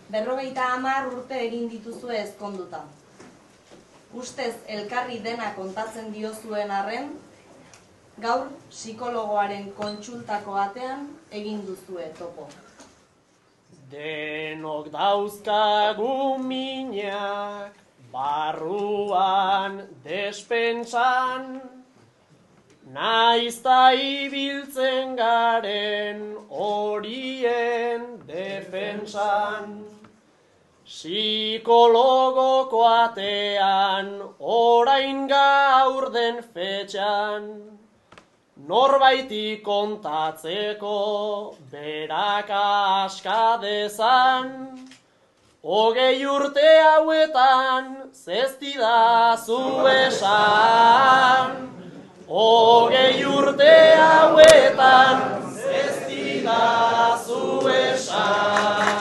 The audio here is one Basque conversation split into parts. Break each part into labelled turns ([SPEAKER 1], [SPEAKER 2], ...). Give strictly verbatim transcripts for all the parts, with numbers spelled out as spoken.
[SPEAKER 1] berrogeita hamar urte egin dituzue ezkonduta. Ustez elkarri dena kontatzen diozuen arren, gaur psikologoaren kontsultako atean egin duzue topo.
[SPEAKER 2] Denok dauzkagu minak, barruan despentsan, naizta ibiltzen garen horien defentsan. Psikologoko atean, orain gaur den fetxan, norbaiti kontatzeko berak aska dezan, hogei urte hauetan zestidazu esan. Hogei urte hauetan zestidazu esan.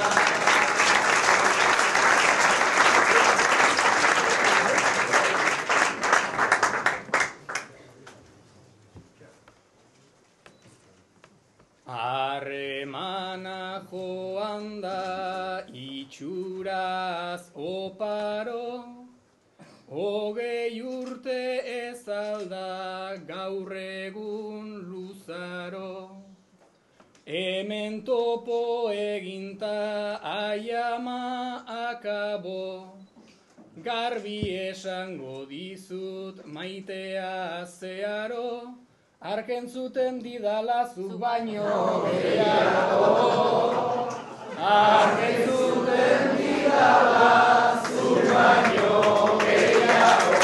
[SPEAKER 3] Harremana joan da itxuraz oparo, hogei urte ez alda gaur egun luzaro. Hemen topo eginta aiama akabo, garbi esango dizut maitea zeharo, arkentzuten didala zu baino gehiago. Arkentzuten didala zu baino gehiago.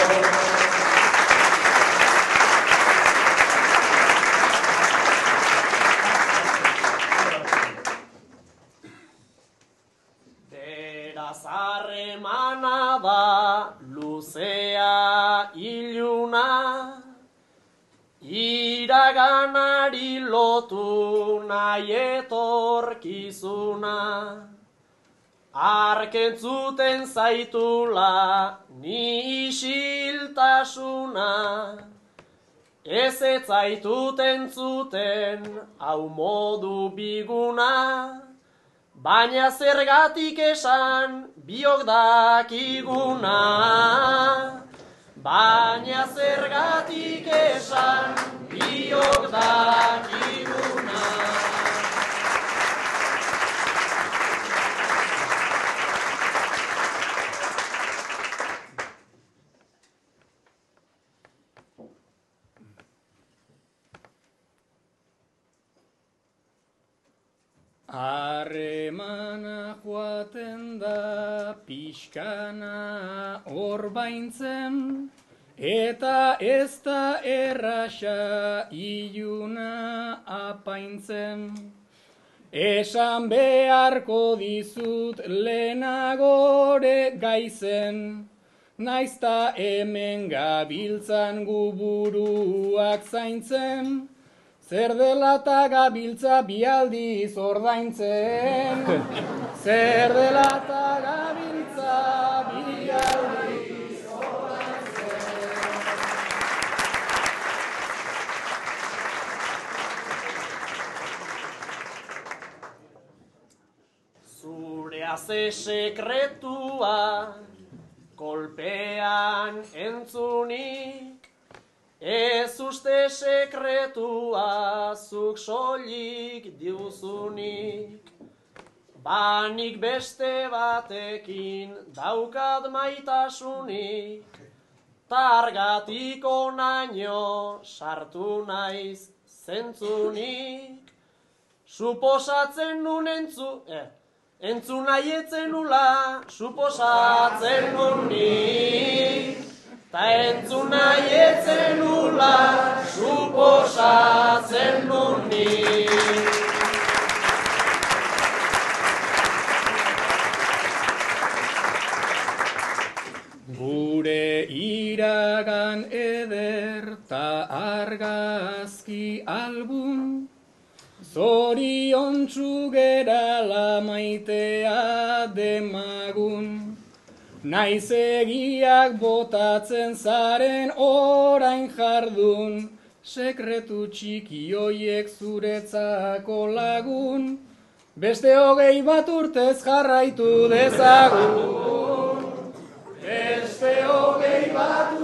[SPEAKER 2] Beraz harremana da luzea iluna, iraganari lotu nahi etorkizuna. Arkentzuten zaitula ni isiltasuna, ez ez zaituten zuten hau modu biguna, baina zergatik esan biok dakiguna. Baina zergatik esan biok dakiguna.
[SPEAKER 3] Harremana joaten da pixkana orbaintzen, eta ez da erraxa iluna apaintzen. Esan beharko dizut lehenagore gaizen, naizta hemen gabiltzan gu buruak zaintzen, zer dela eta gabiltza bialdiz ordaintzen. Zer dela eta gabiltza bialdiz ordaintzen.
[SPEAKER 2] Zure aze sekretua kolpean entzunik, ez uste sekretua zuk soilik diuzunik. Banik beste batekin daukat maitasunik, targatik onaino sartu naiz zentzunik. Suposatzen nun entzu, eh, entzun nahi etzen nula, suposatzen nun nik. Ta entzun nahi etzen nula, suposatzen nun nik.
[SPEAKER 3] Gure iragan eder ta argazki album, zoriontsu gerala maitea demagun. Naiz egiak botatzen zaren orain jardun, sekretu txiki hoiek zuretzako lagun, Beste hogei bat urtez jarraitu dezagun. Beste hogei bat